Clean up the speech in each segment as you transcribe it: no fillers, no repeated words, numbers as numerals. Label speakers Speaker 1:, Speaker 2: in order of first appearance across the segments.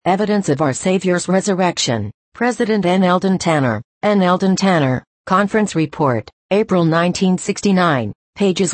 Speaker 1: Evidence of our Savior's Resurrection. President N. Eldon Tanner. N. Eldon Tanner. Conference Report, April 1969, pages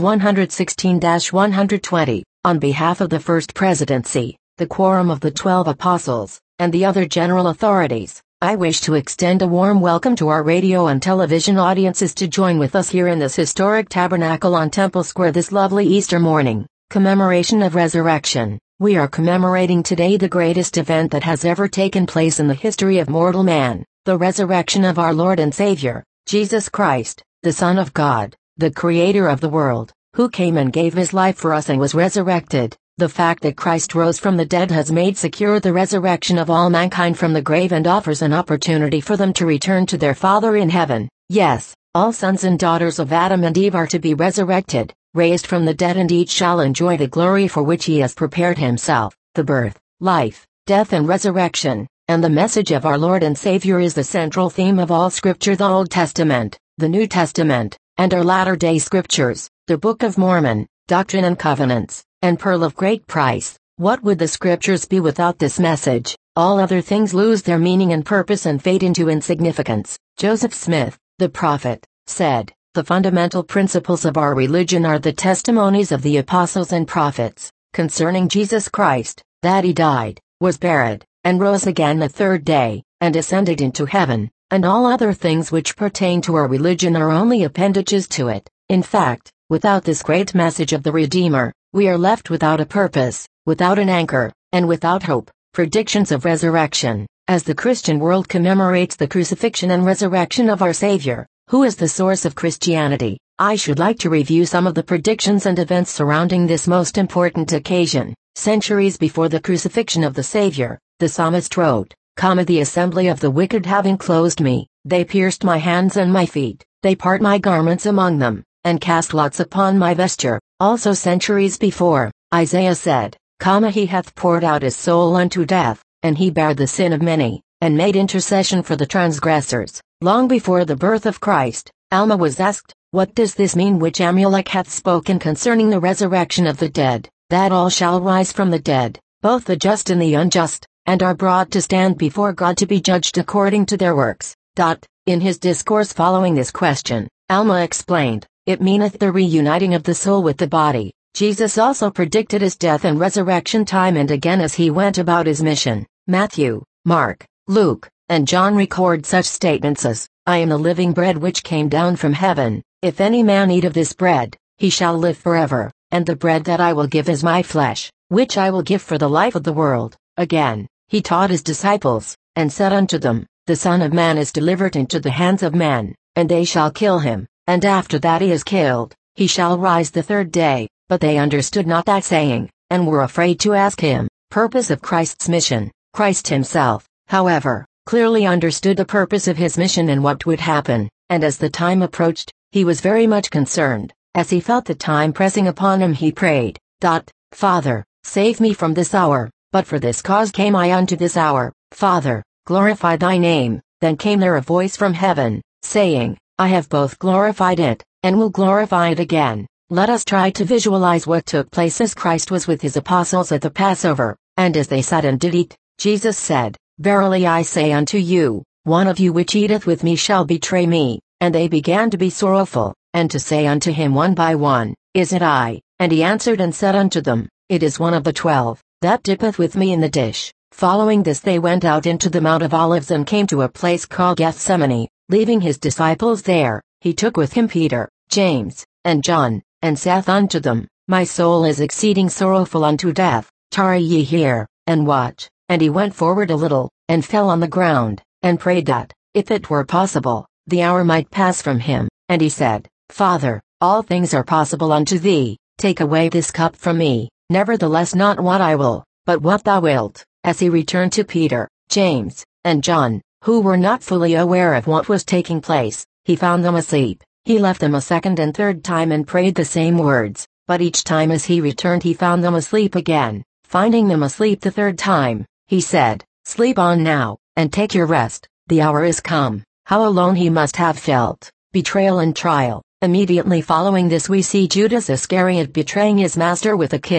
Speaker 1: 116-120. On behalf of the First Presidency, the Quorum of the 12 Apostles, and the other general authorities, I wish to extend a warm welcome to our radio and television audiences to join with us here in this historic tabernacle on Temple Square this lovely Easter morning, commemoration of resurrection. We are commemorating today the greatest event that has ever taken place in the history of mortal man, the resurrection of our Lord and Savior, Jesus Christ, the Son of God, the Creator of the world, who came and gave His life for us and was resurrected. The fact that Christ rose from the dead has made secure the resurrection of all mankind from the grave and offers an opportunity for them to return to their Father in heaven. Yes, all sons and daughters of Adam and Eve are to be resurrected, raised from the dead, and each shall enjoy the glory for which he has prepared himself. The birth, life, death and resurrection, and the message of our Lord and Savior is the central theme of all Scripture, the Old Testament, the New Testament, and our latter-day Scriptures, the Book of Mormon, Doctrine and Covenants, and Pearl of Great Price. What would the Scriptures be without this message? All other things lose their meaning and purpose and fade into insignificance. Joseph Smith, the prophet, said, "The fundamental principles of our religion are the testimonies of the apostles and prophets, concerning Jesus Christ, that He died, was buried, and rose again the third day, and ascended into heaven, and all other things which pertain to our religion are only appendages to it." In fact, without this great message of the Redeemer, we are left without a purpose, without an anchor, and without hope. Predictions of resurrection. As the Christian world commemorates the crucifixion and resurrection of our Savior, who is the source of Christianity, I should like to review some of the predictions and events surrounding this most important occasion. Centuries before the crucifixion of the Savior, the psalmist wrote, "The assembly of the wicked have enclosed me, they pierced my hands and my feet, they part my garments among them, and cast lots upon my vesture." Also centuries before, Isaiah said, "He hath poured out his soul unto death, and he bare the sin of many, and made intercession for the transgressors." Long before the birth of Christ, Alma was asked, "What does this mean which Amulek hath spoken concerning the resurrection of the dead, that all shall rise from the dead, both the just and the unjust, and are brought to stand before God to be judged according to their works?" In his discourse following this question, Alma explained, "It meaneth the reuniting of the soul with the body." Jesus also predicted his death and resurrection time and again as he went about his mission. Matthew, Mark, Luke, and John record such statements as, "I am the living bread which came down from heaven. If any man eat of this bread, he shall live forever, and the bread that I will give is my flesh, which I will give for the life of the world." Again, he taught his disciples, and said unto them, "The Son of Man is delivered into the hands of men, and they shall kill him, and after that he is killed, he shall rise the third day." But they understood not that saying, and were afraid to ask him. Purpose of Christ's mission. Christ himself, however, clearly understood the purpose of his mission and what would happen, and as the time approached, he was very much concerned. As he felt the time pressing upon him, he prayed, "Father, save me from this hour, but for this cause came I unto this hour. Father, glorify thy name." Then came there a voice from heaven, saying, "I have both glorified it, and will glorify it again." Let us try to visualize what took place as Christ was with his apostles at the Passover, and as they sat and did eat, Jesus said, "Verily I say unto you, one of you which eateth with me shall betray me." And they began to be sorrowful, and to say unto him one by one, "Is it I?" And he answered and said unto them, "It is one of the 12, that dippeth with me in the dish." Following this they went out into the Mount of Olives and came to a place called Gethsemane. Leaving his disciples there, he took with him Peter, James, and John, and saith unto them, "My soul is exceeding sorrowful unto death, tarry ye here, and watch." And he went forward a little, and fell on the ground, and prayed that, if it were possible, the hour might pass from him. And he said, "Father, all things are possible unto thee, take away this cup from me, nevertheless not what I will, but what thou wilt." As he returned to Peter, James, and John, who were not fully aware of what was taking place, he found them asleep. He left them a second and third time and prayed the same words, but each time as he returned he found them asleep again. Finding them asleep the third time, he said, "Sleep on now, and take your rest, the hour is come." How alone he must have felt. Betrayal and trial. Immediately following this we see Judas Iscariot betraying his master with a kiss.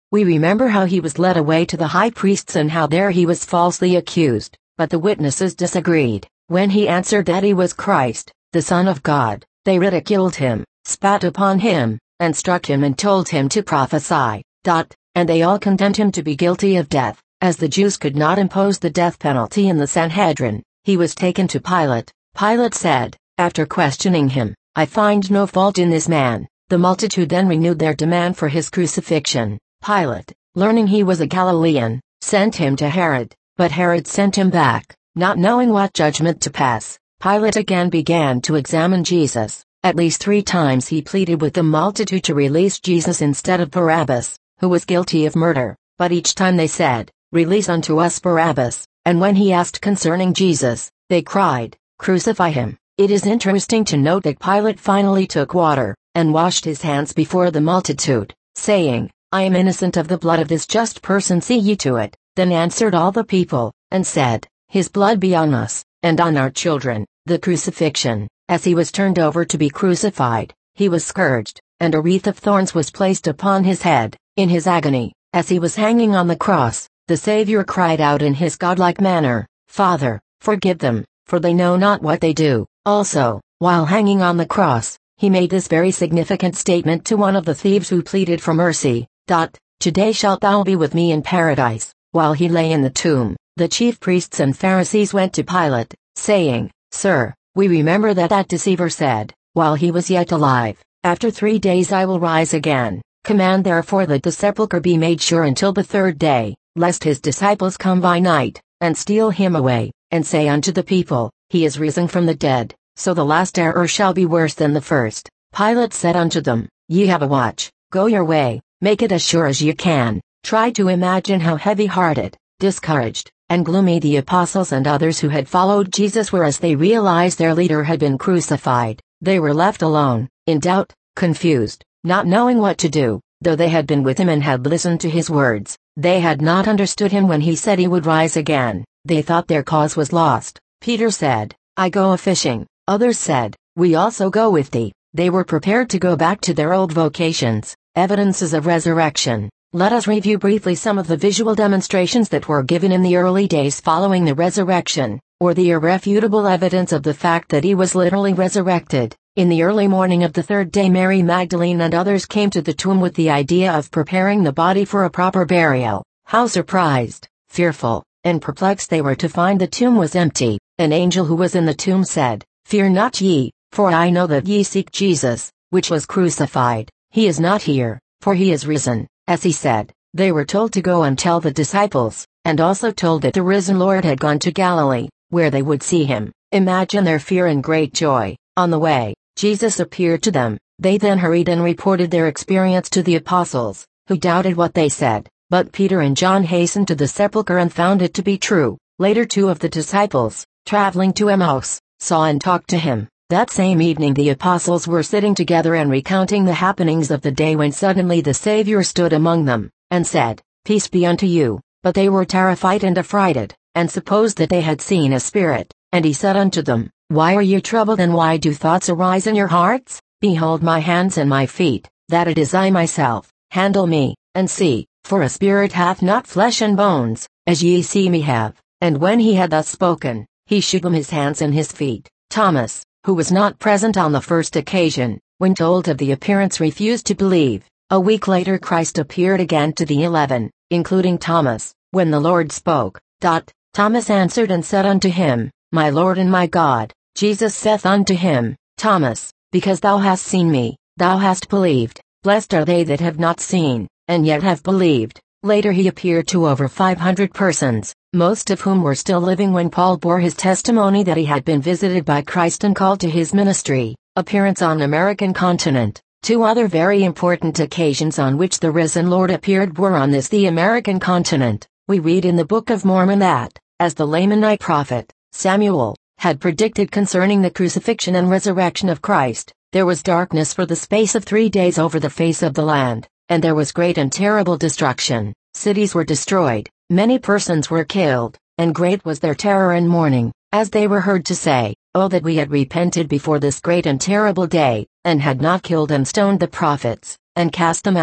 Speaker 1: We remember how he was led away to the high priests and how there he was falsely accused, but the witnesses disagreed. When he answered that he was Christ, the Son of God, they ridiculed him, spat upon him, and struck him and told him to prophesy. And they all condemned him to be guilty of death. As the Jews could not impose the death penalty in the Sanhedrin, he was taken to Pilate. Pilate said, after questioning him, "I find no fault in this man." The multitude then renewed their demand for his crucifixion. Pilate, learning he was a Galilean, sent him to Herod, but Herod sent him back, not knowing what judgment to pass. Pilate again began to examine Jesus. At least 3 times he pleaded with the multitude to release Jesus instead of Barabbas, who was guilty of murder, but each time they said, "Release unto us Barabbas," and when he asked concerning Jesus, they cried, "Crucify him." It is interesting to note that Pilate finally took water, and washed his hands before the multitude, saying, "I am innocent of the blood of this just person, see ye to it." Then answered all the people, and said, "His blood be on us, and on our children." The crucifixion. As he was turned over to be crucified, he was scourged, and a wreath of thorns was placed upon his head. In his agony, as he was hanging on the cross, the Savior cried out in his godlike manner, "Father, forgive them, for they know not what they do." Also, while hanging on the cross, he made this very significant statement to one of the thieves who pleaded for mercy, "Today shalt thou be with me in paradise." While he lay in the tomb, the chief priests and Pharisees went to Pilate, saying, "Sir, we remember that deceiver said, while he was yet alive, 'After 3 days I will rise again.' Command therefore that the sepulchre be made sure until the 3rd day, lest his disciples come by night, and steal him away, and say unto the people, He is risen from the dead, so the last error shall be worse than the first." Pilate said unto them, "Ye have a watch, go your way, make it as sure as ye can." Try to imagine how heavy-hearted, discouraged, and gloomy the apostles and others who had followed Jesus were as they realized their leader had been crucified. They were left alone, in doubt, confused, not knowing what to do. Though they had been with him and had listened to his words, they had not understood him when he said he would rise again. They thought their cause was lost. Peter said, "I go a-fishing." Others said, "We also go with thee." They were prepared to go back to their old vocations. Evidences of resurrection. Let us review briefly some of the visual demonstrations that were given in the early days following the resurrection, or the irrefutable evidence of the fact that he was literally resurrected. In the early morning of the 3rd day, Mary Magdalene and others came to the tomb with the idea of preparing the body for a proper burial. How surprised, fearful, and perplexed they were to find the tomb was empty. An angel who was in the tomb said, "Fear not ye, for I know that ye seek Jesus, which was crucified. He is not here, for he is risen, as he said." They were told to go and tell the disciples, and also told that the risen Lord had gone to Galilee, where they would see him. Imagine their fear and great joy. On the way, Jesus appeared to them. They then hurried and reported their experience to the apostles, who doubted what they said. But Peter and John hastened to the sepulchre and found it to be true. Later 2 of the disciples, traveling to Emmaus, saw and talked to him. That same evening the apostles were sitting together and recounting the happenings of the day when suddenly the Savior stood among them, and said, "Peace be unto you." But they were terrified and affrighted, and supposed that they had seen a spirit. And he said unto them, "Why are ye troubled, and why do thoughts arise in your hearts? Behold my hands and my feet, that it is I myself. Handle me, and see, for a spirit hath not flesh and bones, as ye see me have." And when he had thus spoken, he shewed them his hands and his feet. Thomas, who was not present on the first occasion, when told of the appearance, refused to believe. A week later Christ appeared again to the 11, including Thomas. When the Lord spoke, Thomas answered and said unto him, "My Lord and my God." Jesus saith unto him, "Thomas, because thou hast seen me, thou hast believed. Blessed are they that have not seen, and yet have believed." Later he appeared to over 500 persons, most of whom were still living when Paul bore his testimony that he had been visited by Christ and called to his ministry. Appearance on American continent. 2 other very important occasions on which the risen Lord appeared were on the American continent. We read in the Book of Mormon that, as the Lamanite prophet, Samuel, had predicted concerning the crucifixion and resurrection of Christ, there was darkness for the space of 3 days over the face of the land, and there was great and terrible destruction. Cities were destroyed, many persons were killed, and great was their terror and mourning, as they were heard to say, "Oh that we had repented before this great and terrible day, and had not killed and stoned the prophets, and cast them out."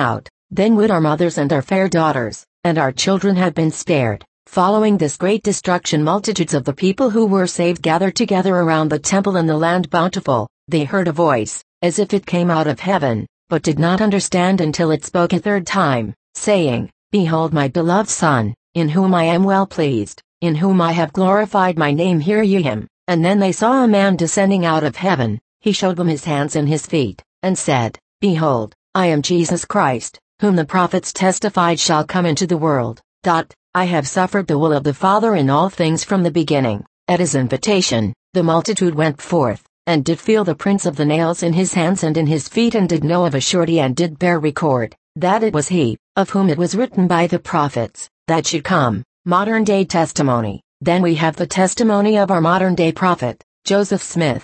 Speaker 1: Then would our mothers and our fair daughters, and our children have been spared. Following this great destruction, multitudes of the people who were saved gathered together around the temple in the land Bountiful. They heard a voice, as if it came out of heaven, but did not understand until it spoke a third time, saying, Behold my beloved Son, in whom I am well pleased, in whom I have glorified my name, hear ye him. And then they saw a man descending out of heaven. He showed them his hands and his feet, and said, Behold, I am Jesus Christ, whom the prophets testified shall come into the world. I have suffered the will of the Father in all things from the beginning. At his invitation, the multitude went forth, and did feel the prints of the nails in his hands and in his feet, and did know of a surety and did bear record, that it was he, of whom it was written by the prophets, that should come. Modern day testimony. Then we have the testimony of our modern day prophet, Joseph Smith,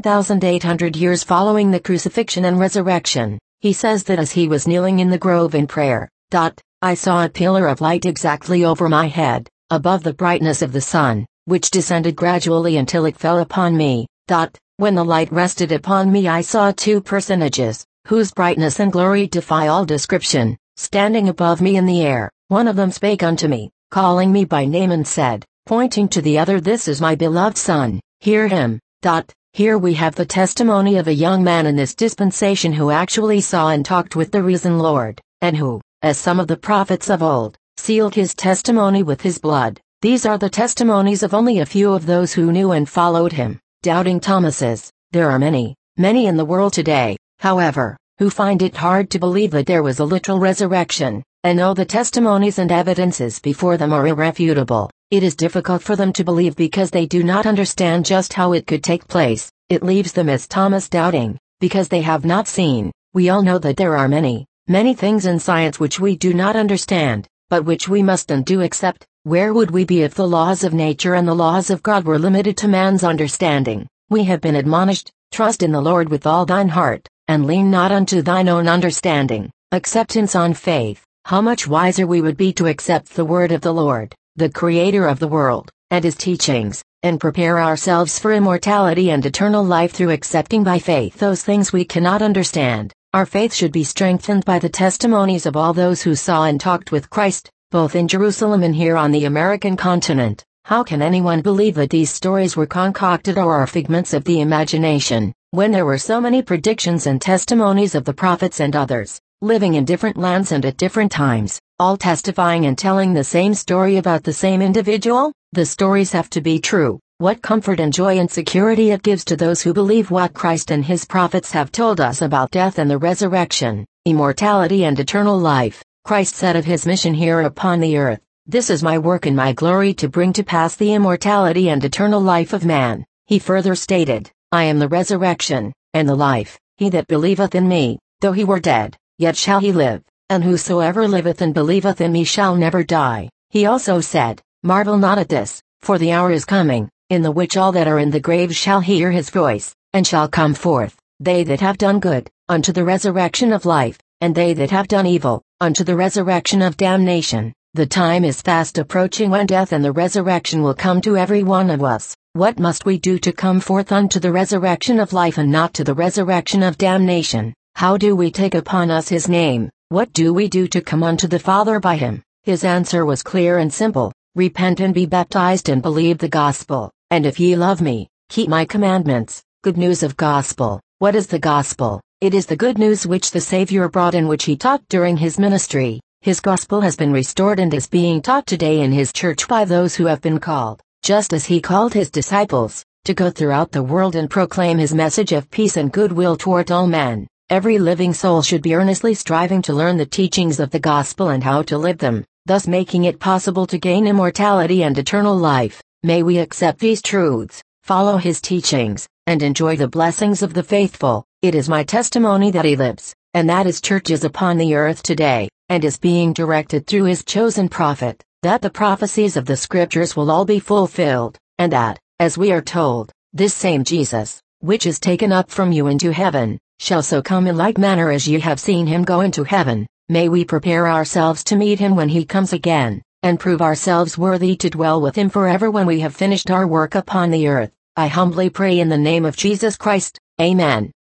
Speaker 1: 1,800 years following the crucifixion and resurrection. He says that as he was kneeling in the grove in prayer, I saw a pillar of light exactly over my head, above the brightness of the sun, which descended gradually until it fell upon me. When the light rested upon me, I saw two personages, whose brightness and glory defy all description, standing above me in the air. One of them spake unto me, calling me by name, and said, pointing to the other, This is my beloved Son, hear him. Here we have the testimony of a young man in this dispensation who actually saw and talked with the risen Lord, and who, as some of the prophets of old, sealed his testimony with his blood. These are the testimonies of only a few of those who knew and followed him. Doubting Thomases. There are many, many in the world today, however, who find it hard to believe that there was a literal resurrection, and though the testimonies and evidences before them are irrefutable, it is difficult for them to believe because they do not understand just how it could take place. It leaves them as Thomas, doubting, because they have not seen. We all know that there are many, many things in science which we do not understand, but which we must and do accept. Where would we be if the laws of nature and the laws of God were limited to man's understanding? We have been admonished, trust in the Lord with all thine heart, and lean not unto thine own understanding. Acceptance on faith. How much wiser we would be to accept the word of the Lord, the Creator of the world, and his teachings, and prepare ourselves for immortality and eternal life through accepting by faith those things we cannot understand. Our faith should be strengthened by the testimonies of all those who saw and talked with Christ, both in Jerusalem and here on the American continent. How can anyone believe that these stories were concocted or are figments of the imagination, when there were so many predictions and testimonies of the prophets and others, living in different lands and at different times, all testifying and telling the same story about the same individual? The stories have to be true. What comfort and joy and security it gives to those who believe what Christ and his prophets have told us about death and the resurrection, immortality and eternal life. Christ said of his mission here upon the earth, This is my work and my glory, to bring to pass the immortality and eternal life of man. He further stated, I am the resurrection, and the life. He that believeth in me, though he were dead, yet shall he live, and whosoever liveth and believeth in me shall never die. He also said, Marvel not at this, for the hour is coming, in the which all that are in the grave shall hear his voice, and shall come forth, they that have done good, unto the resurrection of life, and they that have done evil, unto the resurrection of damnation. The time is fast approaching when death and the resurrection will come to every one of us. What must we do to come forth unto the resurrection of life and not to the resurrection of damnation? How do we take upon us his name? What do we do to come unto the Father by him? His answer was clear and simple. Repent and be baptized and believe the gospel. And if ye love me, keep my commandments. Good news of gospel. What is the gospel? It is the good news which the Savior brought and which he taught during his ministry. His gospel has been restored and is being taught today in his church by those who have been called, just as he called his disciples, to go throughout the world and proclaim his message of peace and goodwill toward all men. Every living soul should be earnestly striving to learn the teachings of the gospel and how to live them, thus making it possible to gain immortality and eternal life. May we accept these truths, follow his teachings, and enjoy the blessings of the faithful. It is my testimony that he lives, and that his church is upon the earth today, and is being directed through his chosen prophet, that the prophecies of the scriptures will all be fulfilled, and that, as we are told, this same Jesus, which is taken up from you into heaven, shall so come in like manner as ye have seen him go into heaven. May we prepare ourselves to meet him when he comes again, and prove ourselves worthy to dwell with him forever when we have finished our work upon the earth. I humbly pray in the name of Jesus Christ. Amen.